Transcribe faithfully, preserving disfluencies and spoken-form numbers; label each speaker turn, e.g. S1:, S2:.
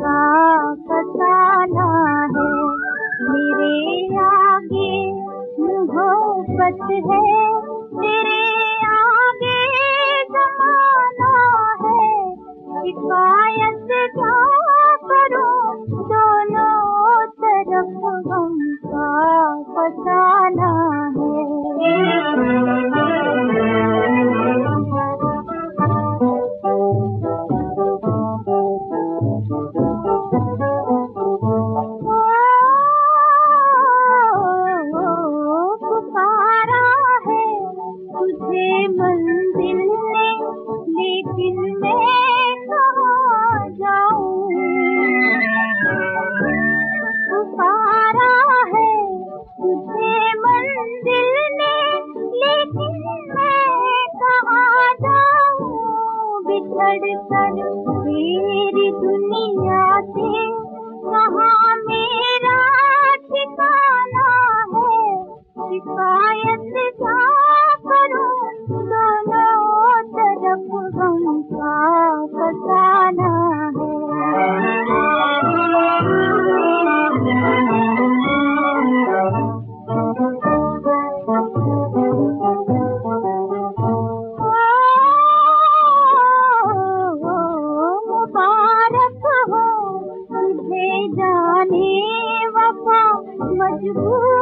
S1: का फसाना है। मेरे आगे मोहब्बत है, तेरे आगे ज़माना है। शिकायत क्या करूं, दोनों तरफ गम का फसाना मंजिल ने, लेकिन मैं कहाँ जाऊं। पुकारा है तुझे मंजिल ने, लेकिन मैं कहाँ जाऊं। बिछड़ कर मेरी दुनिया से कहाँ मेरा ठिकाना है। शिकायत क्या करूं, दोनों तरफ गम का फसाना मुबारक हो तुझे जाने वफा, मजबूर